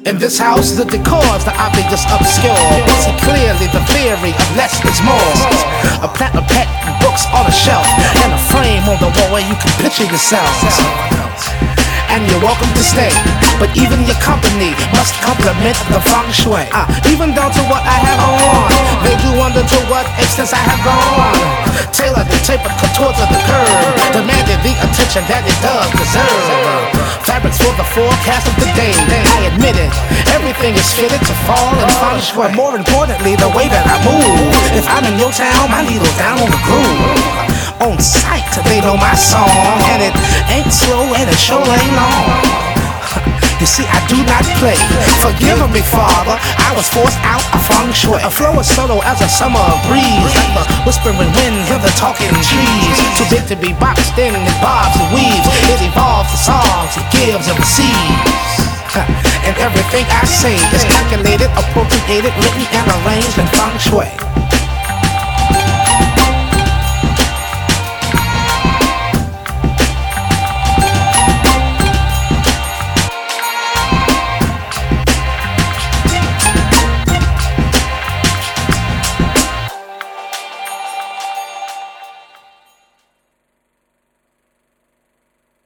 In this house, the decor's the obvious obscure. See clearly the theory of less is more. A platinum pet, books on a shelf, and a frame on the wall where you can picture yourself. And you're welcome to stay, but even your company must complement the feng shui. Even down to what I have on, they do wonder to what extent I have gone. Tailored and tapered contour to the curve, demanded the attention that it does deserve. Fabrics for the forecast of the day, I admit it, everything is fitted to fall in feng shui. More importantly, the way that I move. If I'm in your town, my needle's down on the groove. On sight, they know my song, and it ain't slow and it sure ain't long. You see, I do not play. Forgive me, Father, I was forced out of feng shui. A flow as subtle as a summer breeze, like the whispering winds of the talking trees. Too big to be boxed in, it bobs and weaves. It evolves the songs, it gives and receives. And everything I say is calculated, appropriated, written and arranged in feng shui.